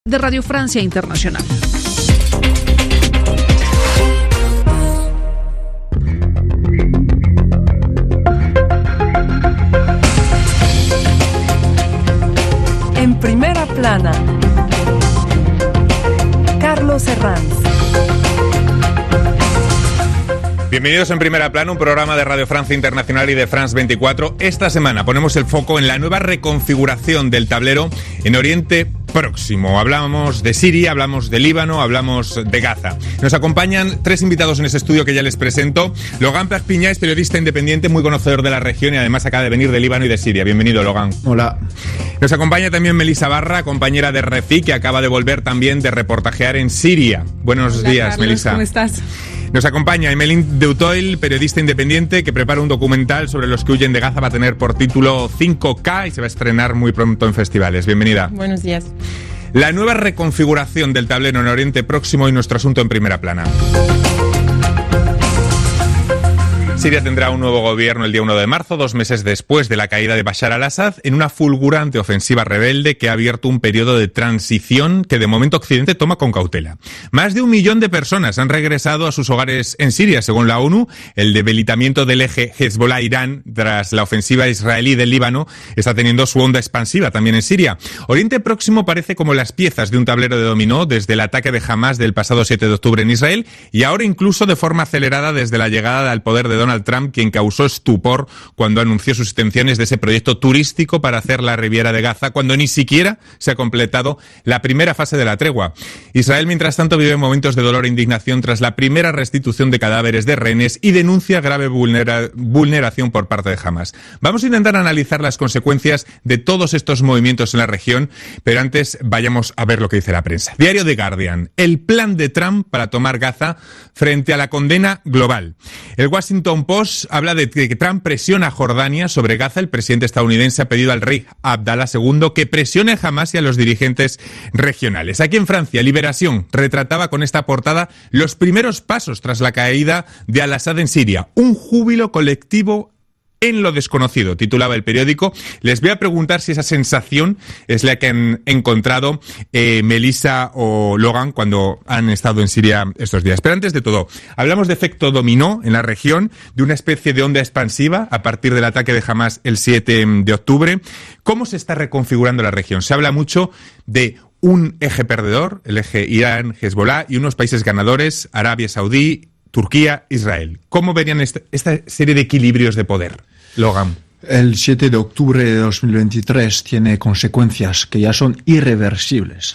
de Radio Francia Internacional. En primera plana, Carlos Herranz. Bienvenidos en Primera Plana, un programa de Radio Francia Internacional y de France 24. Esta semana ponemos el foco en la nueva reconfiguración del tablero en Oriente Próximo. Hablamos de Siria, hablamos de Líbano, hablamos de Gaza. Nos acompañan tres invitados en este estudio que ya les presento. Logan Perpiñá es periodista independiente, muy conocedor de la región y además acaba de venir de Líbano y de Siria. Bienvenido, Logan. Hola. Nos acompaña también Melissa Barra, compañera de RFI, que acaba de volver también de reportajear en Siria. Buenos días, Carlos, Melissa. ¿Cómo estás? Nos acompaña Emeline Dutoil, periodista independiente, que prepara un documental sobre los que huyen de Gaza. Va a tener por título 5K y se va a estrenar muy pronto en festivales. Bienvenida. Buenos días. La nueva reconfiguración del tablero en Oriente Próximo y nuestro asunto en Primera Plana. Siria tendrá un nuevo gobierno el día 1 de marzo, 2 meses después de la caída de Bashar al-Assad, en una fulgurante ofensiva rebelde que ha abierto un periodo de transición que de momento Occidente toma con cautela. Más de 1 millón de personas han regresado a sus hogares en Siria, según la ONU. El debilitamiento del eje Hezbollah-Irán tras la ofensiva israelí del Líbano está teniendo su onda expansiva también en Siria. Oriente Próximo parece como las piezas de un tablero de dominó desde el ataque de Hamas del pasado 7 de octubre en Israel y ahora incluso de forma acelerada desde la llegada al poder de Donald Trump, quien causó estupor cuando anunció sus intenciones de ese proyecto turístico para hacer la Riviera de Gaza, cuando ni siquiera se ha completado la primera fase de la tregua. Israel, mientras tanto, vive momentos de dolor e indignación tras la primera restitución de cadáveres de rehenes y denuncia grave vulneración por parte de Hamas. Vamos a intentar analizar las consecuencias de todos estos movimientos en la región, pero antes vayamos a ver lo que dice la prensa. Diario The Guardian. El plan de Trump para tomar Gaza frente a la condena global. El Washington Post habla de que Trump presiona a Jordania sobre Gaza. El presidente estadounidense ha pedido al rey Abdalá II que presione a Hamas y a los dirigentes regionales. Aquí en Francia, Liberación retrataba con esta portada los primeros pasos tras la caída de Al-Assad en Siria. Un júbilo colectivo en lo desconocido, titulaba el periódico. Les voy a preguntar si esa sensación es la que han encontrado Melissa o Logan cuando han estado en Siria estos días. Pero antes de todo, hablamos de efecto dominó en la región, de una especie de onda expansiva a partir del ataque de Hamas el 7 de octubre. ¿Cómo se está reconfigurando la región? Se habla mucho de un eje perdedor, el eje Irán-Hezbollah, y unos países ganadores, Arabia Saudí, Turquía, Israel. ¿Cómo verían esta serie de equilibrios de poder? Logan. El 7 de octubre de 2023 tiene consecuencias que ya son irreversibles.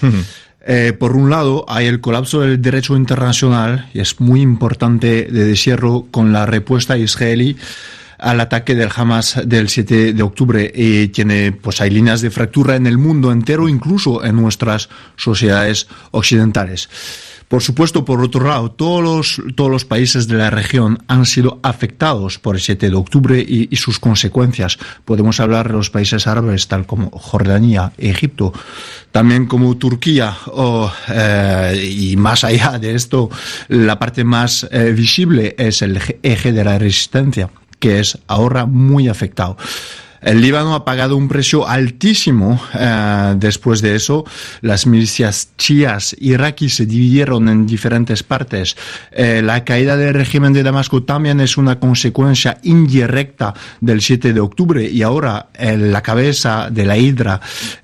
Por un lado, hay el colapso del derecho internacional, y es muy importante de decirlo, con la respuesta israelí al ataque del Hamas del 7 de octubre. Y hay líneas de fractura en el mundo entero, incluso en nuestras sociedades occidentales. Por supuesto, por otro lado, todos los países de la región han sido afectados por el 7 de octubre y sus consecuencias. Podemos hablar de los países árabes, tal como Jordania, Egipto, también como Turquía, y más allá de esto, la parte más visible es el eje de la resistencia, que es ahora muy afectado. El Líbano ha pagado un precio altísimo después de eso. Las milicias chiíes iraquíes se dividieron en diferentes partes. La caída del régimen de Damasco también es una consecuencia indirecta del 7 de octubre. Y ahora la cabeza de la Hidra,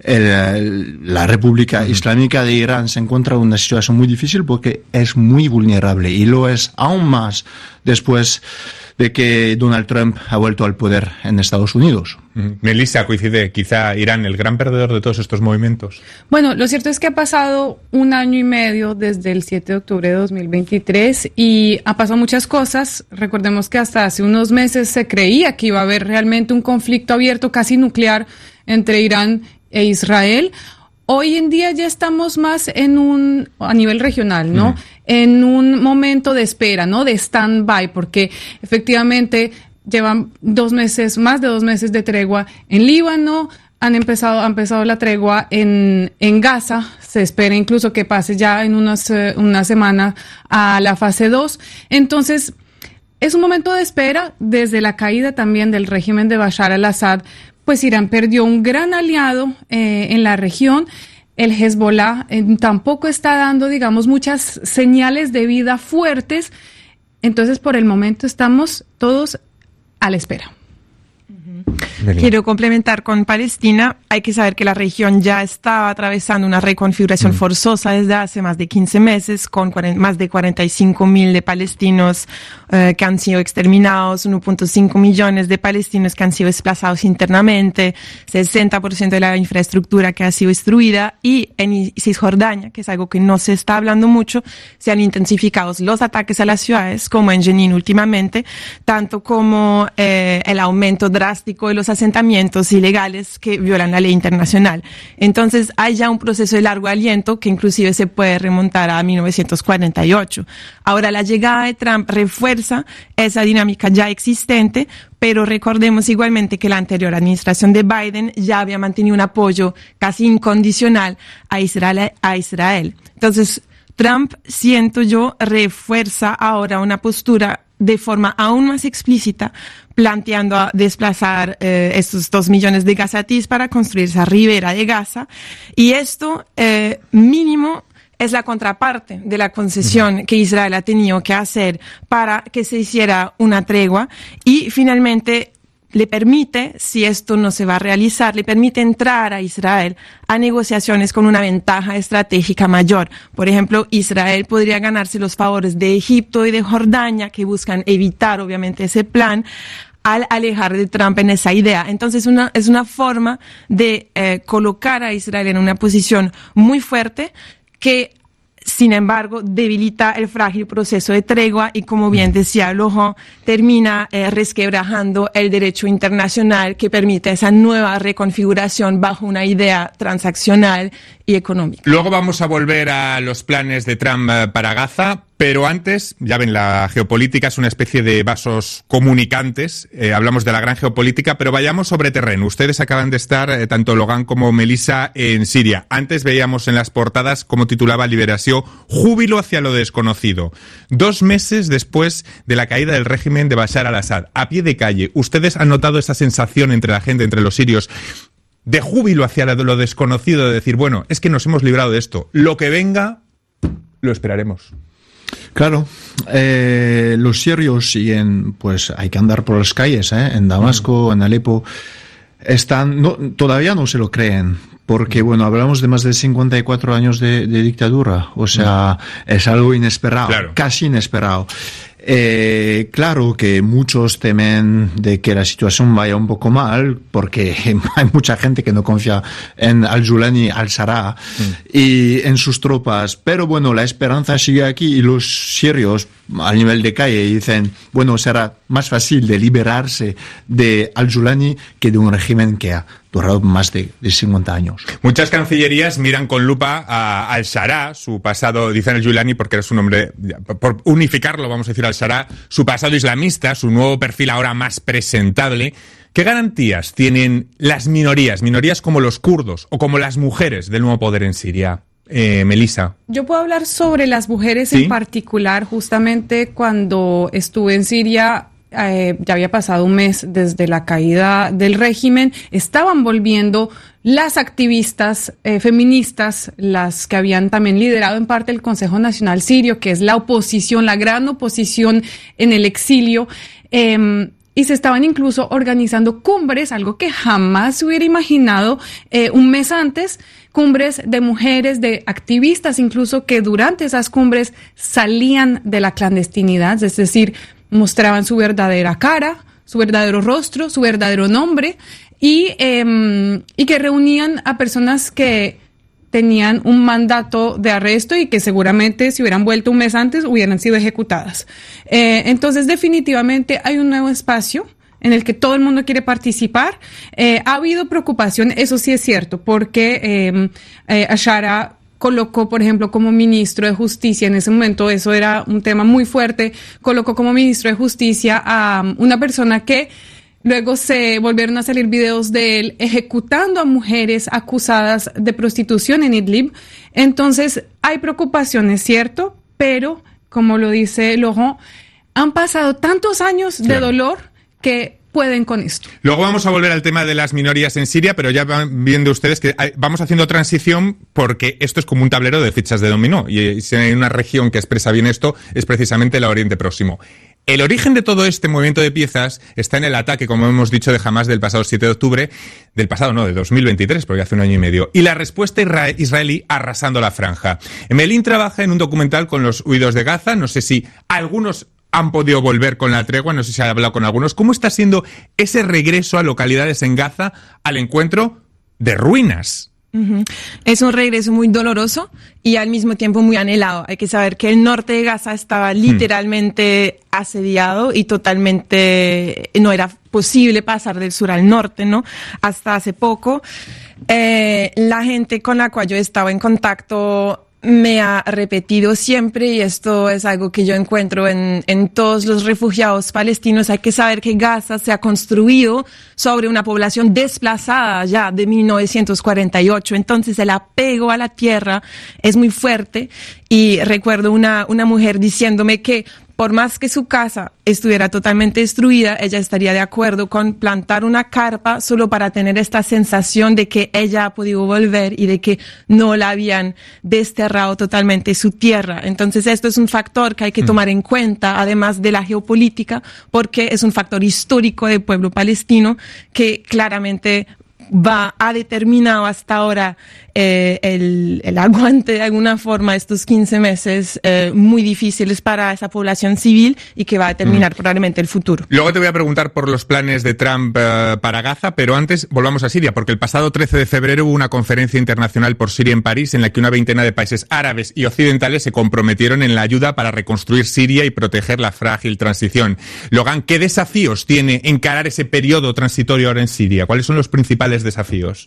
la República Islámica de Irán, se encuentra en una situación muy difícil porque es muy vulnerable. Y lo es aún más después de que Donald Trump ha vuelto al poder en Estados Unidos. Melissa, coincide quizá Irán el gran perdedor de todos estos movimientos. Bueno, lo cierto es que ha pasado 1 año y medio desde el 7 de octubre de 2023 y ha pasado muchas cosas. Recordemos que hasta hace unos meses se creía que iba a haber realmente un conflicto abierto casi nuclear entre Irán e Israel. Hoy en día ya estamos más a nivel regional, ¿no? En un momento de espera, ¿no? De stand-by, porque efectivamente llevan 2 meses, más de 2 meses de tregua en Líbano, ha empezado la tregua en Gaza, se espera incluso que pase ya en una semana a la fase 2. Entonces, es un momento de espera desde la caída también del régimen de Bashar al-Assad. Pues Irán perdió un gran aliado en la región. El Hezbollah tampoco está dando, digamos, muchas señales de vida fuertes. Entonces, por el momento estamos todos a la espera. Quiero complementar con Palestina. Hay que saber que la región ya estaba atravesando una reconfiguración forzosa desde hace más de 15 meses, con más de 45,000 de palestinos que han sido exterminados, 1.5 millones de palestinos que han sido desplazados internamente, 60% de la infraestructura que ha sido destruida, y en Cisjordania, que es algo que no se está hablando mucho, se han intensificado los ataques a las ciudades, como en Jenin últimamente, tanto como el aumento drástico de los asentamientos ilegales que violan la ley internacional. Entonces hay ya un proceso de largo aliento que inclusive se puede remontar a 1948. Ahora, la llegada de Trump refuerza esa dinámica ya existente, pero recordemos igualmente que la anterior administración de Biden ya había mantenido un apoyo casi incondicional a Israel. Entonces, Trump, siento yo, refuerza ahora una postura de forma aún más explícita, planteando a desplazar estos 2 millones de gazatíes para construir esa ribera de Gaza. Y esto, mínimo, es la contraparte de la concesión que Israel ha tenido que hacer para que se hiciera una tregua, y finalmente le permite, si esto no se va a realizar, le permite entrar a Israel a negociaciones con una ventaja estratégica mayor. Por ejemplo, Israel podría ganarse los favores de Egipto y de Jordania, que buscan evitar, obviamente, ese plan, al alejar de Trump en esa idea. Entonces, es una forma de colocar a Israel en una posición muy fuerte que, sin embargo, debilita el frágil proceso de tregua y, como bien decía Laurent, termina resquebrajando el derecho internacional que permite esa nueva reconfiguración bajo una idea transaccional y económica. Luego vamos a volver a los planes de Trump para Gaza, pero antes, ya ven, la geopolítica es una especie de vasos comunicantes. Hablamos de la gran geopolítica, pero vayamos sobre terreno. Ustedes acaban de estar, tanto Logan como Melissa, en Siria. Antes veíamos en las portadas, como titulaba Liberación, júbilo hacia lo desconocido. 2 meses después de la caída del régimen de Bashar al-Assad, a pie de calle, ¿ustedes han notado esa sensación entre la gente, entre los sirios, de júbilo hacia lo desconocido, de decir, bueno, es que nos hemos librado de esto, lo que venga, lo esperaremos? Claro, los sirios siguen, pues hay que andar por las calles, en Damasco, en Alepo, todavía no se lo creen, porque bueno, hablamos de más de 54 años de dictadura, o sea, es algo inesperado, claro, casi inesperado. Claro que muchos temen de que la situación vaya un poco mal, porque hay mucha gente que no confía en al-Julani, al-Sarraj y en sus tropas, pero bueno, la esperanza sigue aquí, y los sirios a nivel de calle dicen, bueno, será más fácil de liberarse de al-Julani que de un régimen que ha durado más de 50 años. Muchas cancillerías miran con lupa a al-Sarraj, su pasado, dicen al-Julani porque era su nombre, por unificarlo, vamos a decir al-Sarraj, su pasado islamista, su nuevo perfil ahora más presentable. ¿Qué garantías tienen las minorías como los kurdos o como las mujeres del nuevo poder en Siria? Melissa. Yo puedo hablar sobre las mujeres, ¿sí?, en particular. Justamente cuando estuve en Siria, ya había pasado un mes desde la caída del régimen, estaban volviendo las activistas feministas, las que habían también liderado en parte el Consejo Nacional Sirio, que es la oposición, la gran oposición en el exilio, y se estaban incluso organizando cumbres, algo que jamás se hubiera imaginado un mes antes, cumbres de mujeres, de activistas incluso, que durante esas cumbres salían de la clandestinidad, es decir, mostraban su verdadera cara, su verdadero rostro, su verdadero nombre, y que reunían a personas que tenían un mandato de arresto y que seguramente, si hubieran vuelto un mes antes, hubieran sido ejecutadas. Entonces, definitivamente hay un nuevo espacio en el que todo el mundo quiere participar. Ha habido preocupación, eso sí es cierto, porque al-Sarraj colocó, por ejemplo, como ministro de Justicia, en ese momento eso era un tema muy fuerte, colocó como ministro de Justicia a una persona que luego se volvieron a salir videos de él ejecutando a mujeres acusadas de prostitución en Idlib. Entonces, hay preocupaciones, ¿cierto? Pero, como lo dice Laurent, han pasado tantos años de dolor que pueden con esto. Luego vamos a volver al tema de las minorías en Siria, pero ya van viendo ustedes que vamos haciendo transición porque esto es como un tablero de fichas de dominó y si hay una región que expresa bien esto es precisamente el Oriente Próximo. El origen de todo este movimiento de piezas está en el ataque, como hemos dicho, de Hamás del pasado 7 de octubre, de 2023, porque hace un año y medio, y la respuesta israelí arrasando la franja. Emelín trabaja en un documental con los huidos de Gaza, no sé si algunos han podido volver con la tregua, no sé si ha hablado con algunos. ¿Cómo está siendo ese regreso a localidades en Gaza al encuentro de ruinas? Es un regreso muy doloroso y al mismo tiempo muy anhelado. Hay que saber que el norte de Gaza estaba literalmente asediado y totalmente no era posible pasar del sur al norte, ¿no? Hasta hace poco. La gente con la cual yo estaba en contacto me ha repetido siempre, y esto es algo que yo encuentro en todos los refugiados palestinos, hay que saber que Gaza se ha construido sobre una población desplazada ya de 1948, entonces el apego a la tierra es muy fuerte, y recuerdo una mujer diciéndome que por más que su casa estuviera totalmente destruida, ella estaría de acuerdo con plantar una carpa solo para tener esta sensación de que ella ha podido volver y de que no la habían desterrado totalmente su tierra. Entonces esto es un factor que hay que tomar en cuenta, además de la geopolítica, porque es un factor histórico del pueblo palestino que claramente ha determinado hasta ahora el aguante de alguna forma estos 15 meses muy difíciles para esa población civil y que va a determinar probablemente el futuro. Luego te voy a preguntar por los planes de Trump para Gaza, pero antes volvamos a Siria, porque el pasado 13 de febrero hubo una conferencia internacional por Siria en París en la que una veintena de países árabes y occidentales se comprometieron en la ayuda para reconstruir Siria y proteger la frágil transición. Logan, ¿qué desafíos tiene encarar ese periodo transitorio ahora en Siria? ¿Cuáles son los principales desafíos?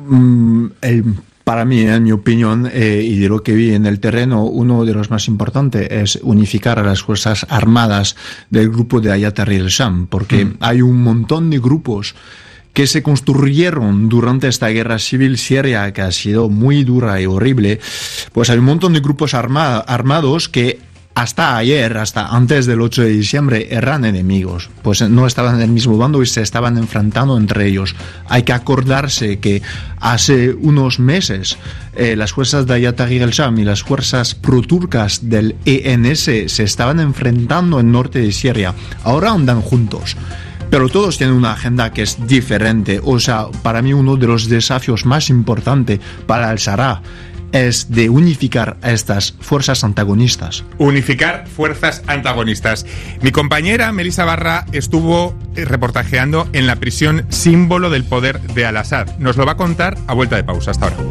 Para mí, en mi opinión, y de lo que vi en el terreno, uno de los más importantes es unificar a las fuerzas armadas del grupo de Hayat Tahrir al-Sham, porque hay un montón de grupos que se construyeron durante esta guerra civil siria, que ha sido muy dura y horrible. Pues hay un montón de grupos armados que hasta ayer, hasta antes del 8 de diciembre, eran enemigos. Pues no estaban en el mismo bando y se estaban enfrentando entre ellos. Hay que acordarse que hace unos meses las fuerzas de Hayat Tahrir al-Sham y las fuerzas proturcas del ENS se estaban enfrentando en el norte de Siria. Ahora andan juntos, pero todos tienen una agenda que es diferente. O sea, para mí uno de los desafíos más importantes para al-Sarraj es de unificar a estas fuerzas antagonistas. Unificar fuerzas antagonistas. Mi compañera Melissa Barra estuvo reportajeando en la prisión símbolo del poder de Al-Assad. Nos lo va a contar a vuelta de pausa. Hasta ahora.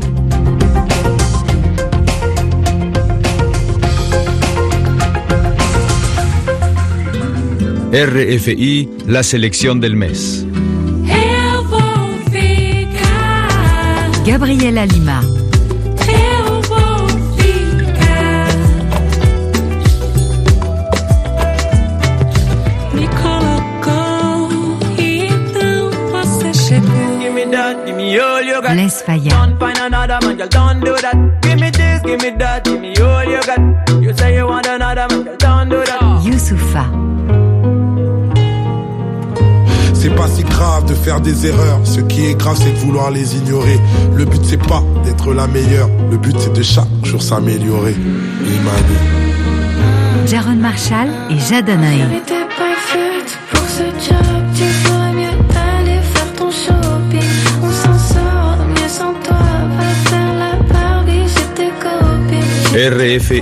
RFI, la selección del mes. Gabriela Lima. Les Fayad. Youssoufa. C'est pas si grave de faire des erreurs. Ce qui est grave, c'est de vouloir les ignorer. Le but, c'est pas d'être la meilleure. Le but, c'est de chaque jour s'améliorer. Imani. Jaron Marshall et Jada Naé. RFI.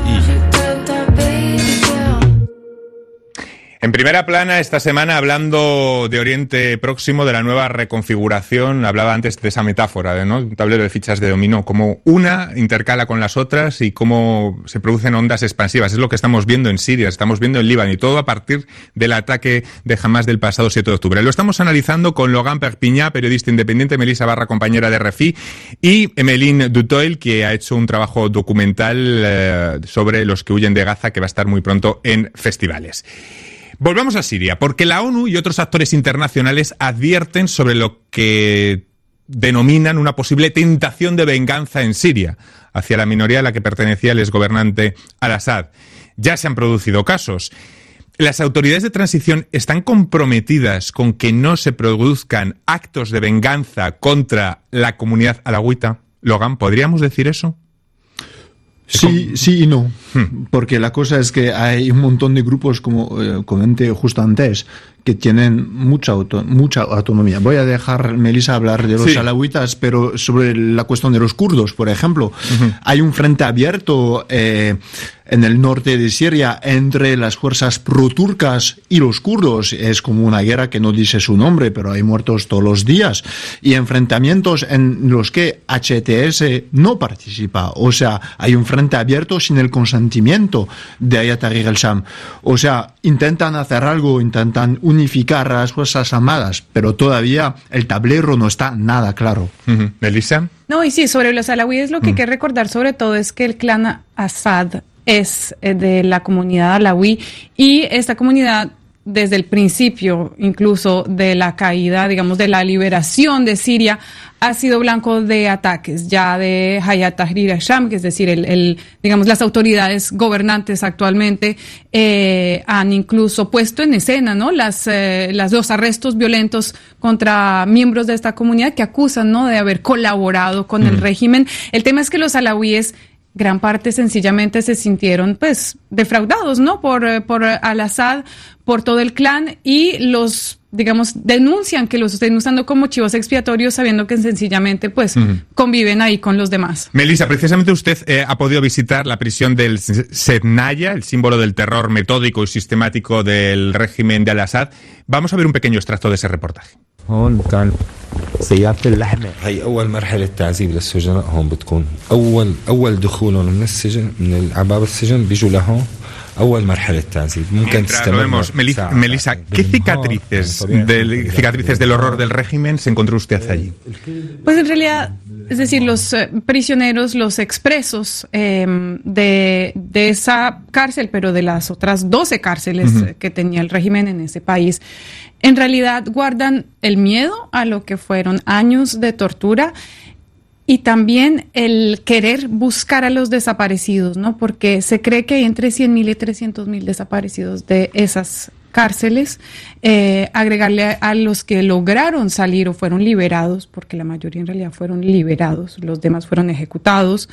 En primera plana esta semana, hablando de Oriente Próximo, de la nueva reconfiguración, hablaba antes de esa metáfora, ¿no? Un tablero de fichas de dominó, cómo una intercala con las otras y cómo se producen ondas expansivas. Es lo que estamos viendo en Siria, estamos viendo en Líbano, y todo a partir del ataque de Hamás del pasado 7 de octubre. Lo estamos analizando con Logan Perpiñá, periodista independiente, Melissa Barra, compañera de RFI, y Emeline Dutoil, que ha hecho un trabajo documental sobre los que huyen de Gaza, que va a estar muy pronto en festivales. Volvamos a Siria, porque la ONU y otros actores internacionales advierten sobre lo que denominan una posible tentación de venganza en Siria hacia la minoría a la que pertenecía el exgobernante Al-Assad. Ya se han producido casos. ¿Las autoridades de transición están comprometidas con que no se produzcan actos de venganza contra la comunidad alawita? Logan, ¿podríamos decir eso? Sí y no, porque la cosa es que hay un montón de grupos, como comenté justo antes, que tienen mucha autonomía. Voy a dejar Melissa hablar de los alawitas, pero sobre la cuestión de los kurdos, por ejemplo, hay un frente abierto en el norte de Siria entre las fuerzas proturcas y los kurdos. Es como una guerra que no dice su nombre, pero hay muertos todos los días y enfrentamientos en los que HTS no participa. O sea, hay un frente abierto sin el consentimiento de Hayat Tahrir al-Sham. O sea, intentan hacer algo, intentan unificar a las fuerzas armadas, pero todavía el tablero no está nada claro. ¿Melissa? No, y sí, sobre los alawíes lo que hay que recordar sobre todo es que el clan Assad es de la comunidad alawí y esta comunidad desde el principio, incluso de la caída, digamos, de la liberación de Siria, ha sido blanco de ataques ya de Hayat Tahrir al-Sham, que es decir, digamos, las autoridades gobernantes actualmente han incluso puesto en escena, ¿no? Los arrestos violentos contra miembros de esta comunidad que acusan, ¿no?, de haber colaborado con el régimen. El tema es que los alawíes, gran parte sencillamente se sintieron pues defraudados, ¿no? Por al-Assad, por todo el clan, y los, digamos, denuncian que los estén usando como chivos expiatorios, sabiendo que sencillamente pues conviven ahí con los demás. Melissa, precisamente usted ha podido visitar la prisión del Sednaya, el símbolo del terror metódico y sistemático del régimen de al-Assad. Vamos a ver un pequeño extracto de ese reportaje. هون كان سيارة اللحمة. هي أول مرحلة تعذيب للسجناء هون بتكون أول دخولهم من السجن من باب السجن بيجوا لهون. أول مرحلة تعذيب. ممكن تستمر. Melissa, ¿qué cicatrices del horror del régimen se encontró usted allí? Pues en realidad, es decir, los prisioneros, los expresos de esa cárcel, pero de las otras 12 cárceles que tenía el régimen en ese país, en realidad guardan el miedo a lo que fueron años de tortura y también el querer buscar a los desaparecidos, ¿no? Porque se cree que hay entre 100.000 y 300.000 desaparecidos de esas cárceles, agregarle a los que lograron salir o fueron liberados, porque la mayoría en realidad fueron liberados, los demás fueron ejecutados.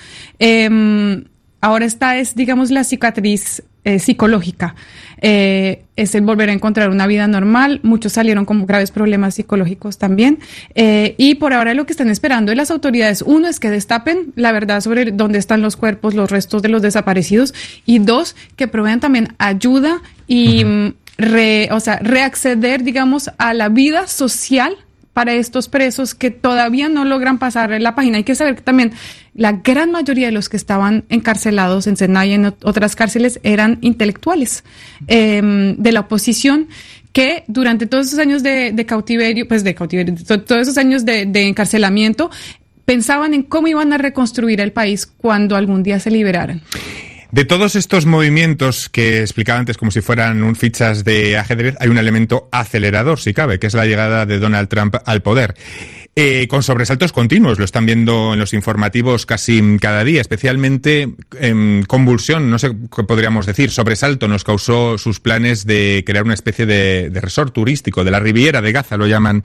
Ahora esta es, digamos, la cicatriz psicológica, es el volver a encontrar una vida normal. Muchos salieron con graves problemas psicológicos también, y por ahora lo que están esperando de las autoridades, uno, es que destapen la verdad sobre dónde están los cuerpos, los restos de los desaparecidos, y dos, que provean también ayuda y reacceder, digamos, a la vida social para estos presos que todavía no logran pasar la página. Hay que saber que también la gran mayoría de los que estaban encarcelados en Sednaya y en otras cárceles eran intelectuales de la oposición, que durante todos esos años de cautiverio, todos esos años de encarcelamiento, pensaban en cómo iban a reconstruir el país cuando algún día se liberaran. De todos estos movimientos que explicaba antes como si fueran fichas de ajedrez, hay un elemento acelerador, si cabe, que es la llegada de Donald Trump al poder. Con sobresaltos continuos, lo están viendo en los informativos casi cada día, especialmente convulsión, no sé qué podríamos decir, sobresalto nos causó sus planes de crear una especie de resort turístico, de la Riviera de Gaza, lo llama.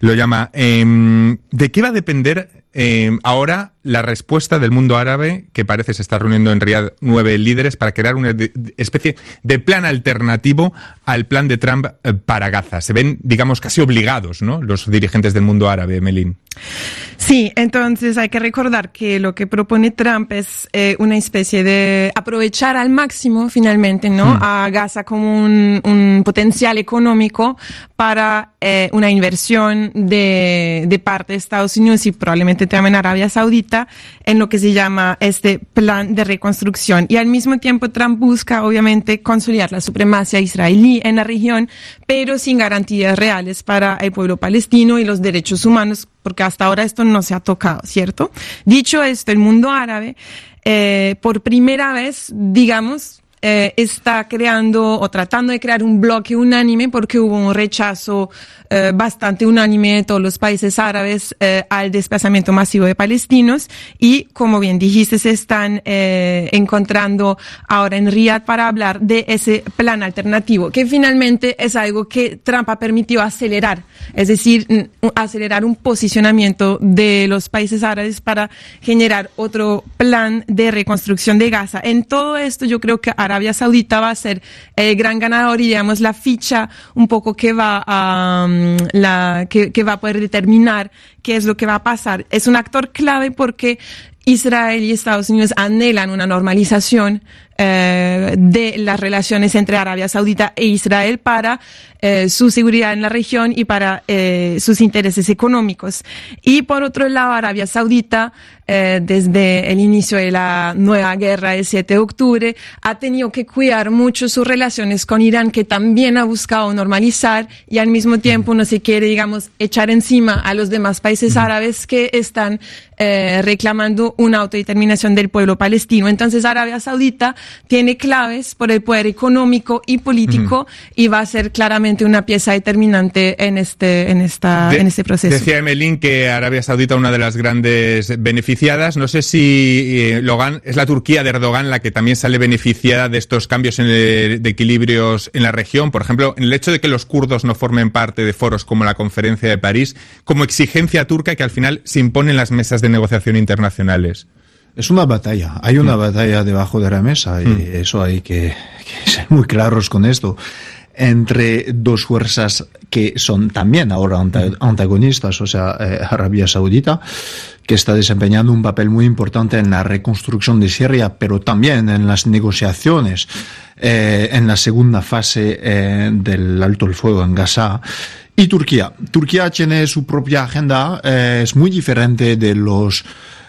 ¿De qué va a depender ahora la respuesta del mundo árabe, que parece se está reuniendo en Riad 9 líderes para crear una especie de plan alternativo al plan de Trump para Gaza? Se ven, digamos, casi obligados, ¿no?, los dirigentes del mundo árabe, Melín. Sí, entonces hay que recordar que lo que propone Trump es una especie de aprovechar al máximo, finalmente, ¿no?, a Gaza como un potencial económico para una inversión de parte de Estados Unidos y probablemente también Arabia Saudita en lo que se llama este plan de reconstrucción. Y al mismo tiempo Trump busca, obviamente, consolidar la supremacía israelí en la región, pero sin garantías reales para el pueblo palestino y los derechos humanos, porque hasta ahora esto no se ha tocado, ¿cierto? Dicho esto, el mundo árabe, por primera vez, digamos, está creando o tratando de crear un bloque unánime porque hubo un rechazo bastante unánime de todos los países árabes al desplazamiento masivo de palestinos y, como bien dijiste, se están encontrando ahora en Riad para hablar de ese plan alternativo, que finalmente es algo que Trump ha permitido acelerar, es decir, acelerar un posicionamiento de los países árabes para generar otro plan de reconstrucción de Gaza. En todo esto yo creo que Arabia Saudita va a ser el gran ganador y digamos la ficha un poco que va a que va a poder determinar qué es lo que va a pasar. Es un actor clave porque Israel y Estados Unidos anhelan una normalización de las relaciones entre Arabia Saudita e Israel para su seguridad en la región y para sus intereses económicos. Y por otro lado, Arabia Saudita, desde el inicio de la nueva guerra del 7 de octubre, ha tenido que cuidar mucho sus relaciones con Irán, que también ha buscado normalizar y al mismo tiempo no se quiere, digamos, echar encima a los demás países árabes que están reclamando una autodeterminación del pueblo palestino. Entonces, Arabia Saudita tiene claves por el poder económico y político y va a ser claramente una pieza determinante en este proceso. Decía Emelín que Arabia Saudita una de las grandes beneficiadas. No sé si es la Turquía de Erdogan la que también sale beneficiada de estos cambios de equilibrios en la región. Por ejemplo, en el hecho de que los kurdos no formen parte de foros como la Conferencia de París, como exigencia turca que al final se impone en las mesas de negociación internacionales. Es una batalla, hay una batalla debajo de la mesa y eso hay que ser muy claros con esto. Entre dos fuerzas que son también ahora antagonistas, o sea, Arabia Saudita, que está desempeñando un papel muy importante en la reconstrucción de Siria, pero también en las negociaciones en la segunda fase del alto el fuego en Gaza. Y Turquía tiene su propia agenda, es muy diferente de los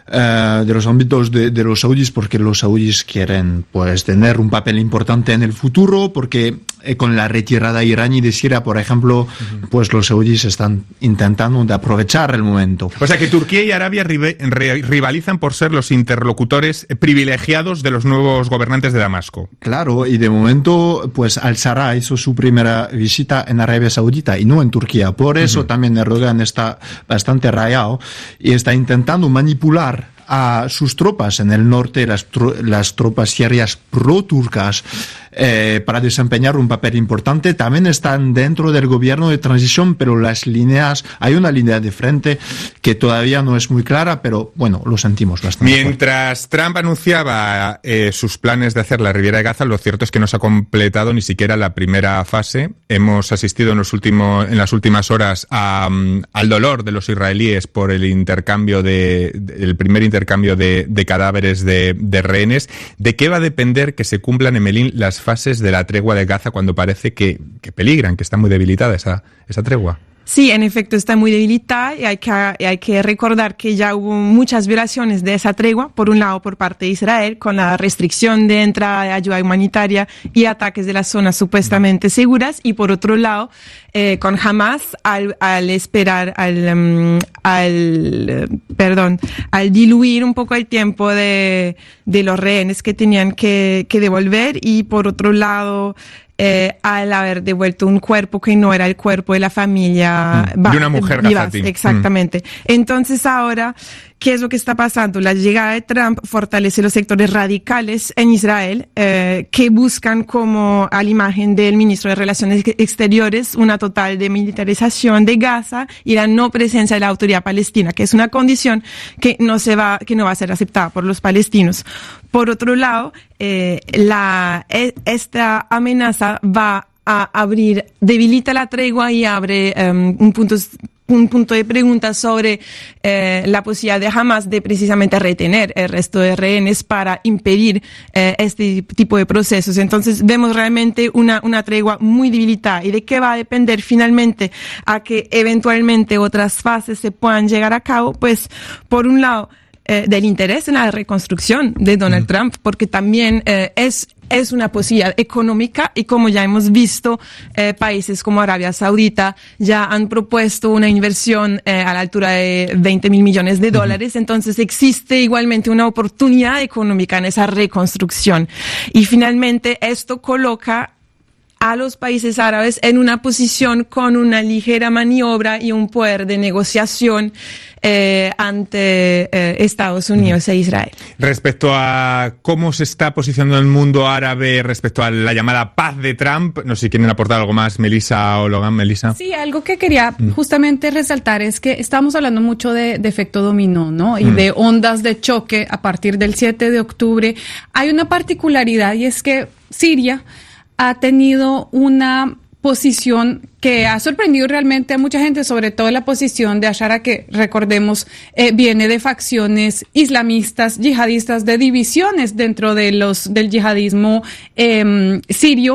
ámbitos de los saudíes, porque los saudíes quieren pues tener un papel importante en el futuro, porque con la retirada iraní de Siria, por ejemplo, pues los saudíes están intentando de aprovechar el momento. O sea que Turquía y Arabia rivalizan por ser los interlocutores privilegiados de los nuevos gobernantes de Damasco. Claro, y de momento pues Al-Sarraj hizo su primera visita en Arabia Saudita y no en Turquía. Por eso también Erdogan está bastante rayado y está intentando manipular a sus tropas en el norte, las tropas sirias pro-turcas, para desempeñar un papel importante. También están dentro del gobierno de transición, pero hay una línea de frente que todavía no es muy clara, pero bueno, lo sentimos bastante. Mientras Trump anunciaba sus planes de hacer la Riviera de Gaza, lo cierto es que no se ha completado ni siquiera la primera fase. Hemos asistido en las últimas horas al dolor de los israelíes por el primer intercambio de cadáveres de rehenes. ¿De qué va a depender que se cumplan, Emelín, las fases de la tregua de Gaza cuando parece que peligran, que está muy debilitada esa tregua? Sí, en efecto está muy debilitada y hay que recordar que ya hubo muchas violaciones de esa tregua, por un lado por parte de Israel, con la restricción de entrada de ayuda humanitaria y ataques de las zonas supuestamente seguras, y por otro lado con Hamas al diluir un poco el tiempo de los rehenes que tenían que devolver, y por otro lado al haber devuelto un cuerpo que no era el cuerpo de la familia de una mujer gazatí. Exactamente. Entonces ahora, ¿qué es lo que está pasando? La llegada de Trump fortalece los sectores radicales en Israel, que buscan, como a la imagen del ministro de Relaciones Exteriores, una total demilitarización de Gaza y la no presencia de la autoridad palestina, que es una condición que no va a ser aceptada por los palestinos. Por otro lado, esta amenaza va a debilita la tregua y abre un punto de pregunta sobre la posibilidad de Hamas de precisamente retener el resto de rehenes para impedir este tipo de procesos. Entonces vemos realmente una tregua muy debilitada. ¿Y de qué va a depender finalmente a que eventualmente otras fases se puedan llegar a cabo? Pues por un lado, del interés en la reconstrucción de Donald Trump, porque también es una posibilidad económica y como ya hemos visto, países como Arabia Saudita ya han propuesto una inversión a la altura de $20 mil millones, entonces existe igualmente una oportunidad económica en esa reconstrucción. Y finalmente esto coloca a los países árabes en una posición con una ligera maniobra y un poder de negociación ante Estados Unidos e Israel. Respecto a cómo se está posicionando el mundo árabe respecto a la llamada paz de Trump, no sé si quieren aportar algo más, Melissa o Logan. Melissa. Sí, algo que quería justamente resaltar es que estamos hablando mucho de efecto dominó, ¿no? Y de ondas de choque a partir del 7 de octubre. Hay una particularidad y es que Siria ha tenido una posición que ha sorprendido realmente a mucha gente, sobre todo la posición de Ashara, que recordemos viene de facciones islamistas, yihadistas, de divisiones dentro de del yihadismo sirio.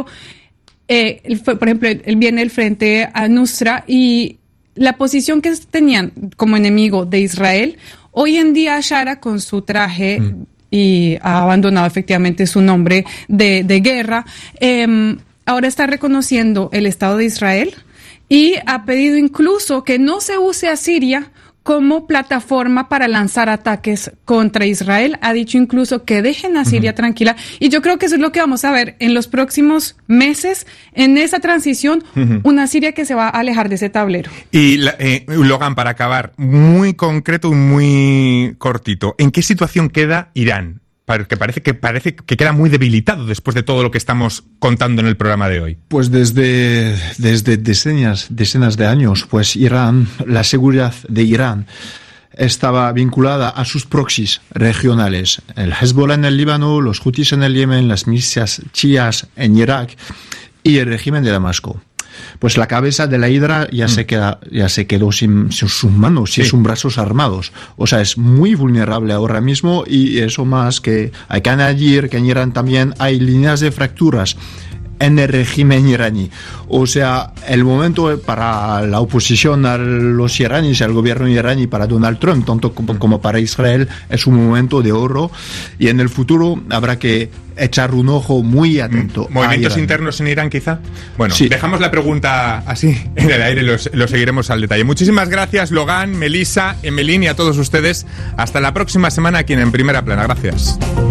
Por ejemplo, él viene del frente al-Nusra y la posición que tenían como enemigo de Israel, hoy en día Ashara con su traje y ha abandonado efectivamente su nombre de guerra, ahora está reconociendo el Estado de Israel y ha pedido incluso que no se use a Siria como plataforma para lanzar ataques contra Israel. Ha dicho incluso que dejen a Siria tranquila. Y yo creo que eso es lo que vamos a ver en los próximos meses, en esa transición, una Siria que se va a alejar de ese tablero. Y Logan, para acabar, muy concreto y muy cortito, ¿en qué situación queda Irán? Porque parece que queda muy debilitado después de todo lo que estamos contando en el programa de hoy. Pues desde decenas de años, pues Irán, la seguridad de Irán estaba vinculada a sus proxies regionales. El Hezbollah en el Líbano, los Hutis en el Yemen, las milicias chiíes en Irak y el régimen de Damasco. Pues la cabeza de la hidra ya se quedó sin sus manos, sin sus brazos armados. O sea, es muy vulnerable ahora mismo y eso más que hay que añadir que en Irán también hay líneas de fracturas en el régimen iraní. O sea, el momento para la oposición a los iraníes, al gobierno iraní, para Donald Trump, tanto como para Israel, es un momento de oro y en el futuro habrá que echar un ojo muy atento. ¿Movimientos internos en Irán, quizá? Bueno, sí. Dejamos la pregunta así en el aire, lo seguiremos al detalle. Muchísimas gracias, Logan, Melissa, Emelín y a todos ustedes. Hasta la próxima semana aquí en Primera Plana. Gracias.